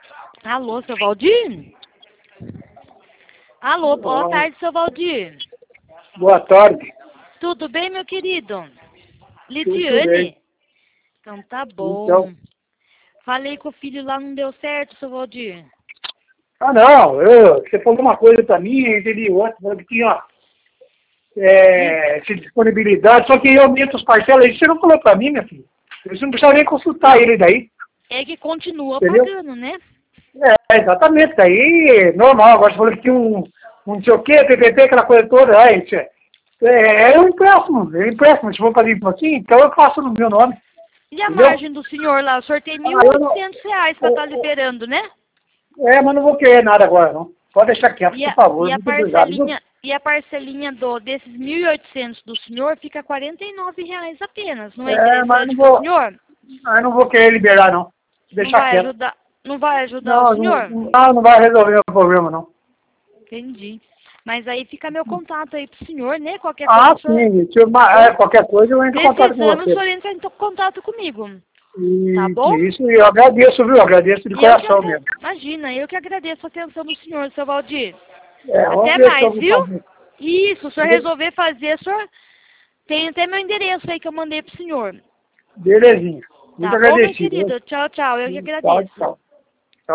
Alô, seu Valdir? Alô, boa tarde, seu Valdir. Boa tarde. Tudo bem, meu querido? Tudo Lidiane? bem. Então tá bom. Então, Falei com o filho lá, não deu certo, seu Valdir. não, você falou uma coisa pra mim, eu entendi outra, falou que tinha essa disponibilidade, só que eu aumento as parcelas, isso você não falou pra mim, minha filha. Você não precisa nem consultar ele daí, É que continua entendeu? pagando, né? Exatamente, daí normal, agora você falou que tinha um não sei o que, PPP, aquela coisa toda, isso é um empréstimo, se for fazer isso assim, então eu faço no meu nome, E a entendeu? margem do senhor lá? O senhor tem Eu não, R$ 1.800 para estar liberando, né? mas não vou querer nada agora, não. Pode deixar quieto, E por a, favor, e a muito obrigado. Viu? parcelinha desses 1.800 do senhor fica R$ 49 apenas. Não é Mas interessante para o senhor? não vou querer liberar, não. Não Deixar vai quieto. ajudar, não vai ajudar o Não, senhor? não vai resolver o meu problema, não. Entendi. Mas aí fica meu contato aí pro senhor, né? Qualquer coisa, o senhor... Sim. Qualquer coisa eu entro em contato com Precisando, o você. senhor entra em contato comigo. Tá bom? Isso, eu agradeço, viu? Eu agradeço de E eu que coração mesmo. Imagina, eu que agradeço a atenção do senhor, seu Valdir. Vamos Até ver se eu mais, vou viu? fazer. Isso, o senhor resolver fazer, o senhor tem até meu endereço aí que eu mandei pro senhor. Belezinha. Muito Tá bom, meu agradecido. querido? Tchau, tchau. Eu que Tchau, agradeço. tchau.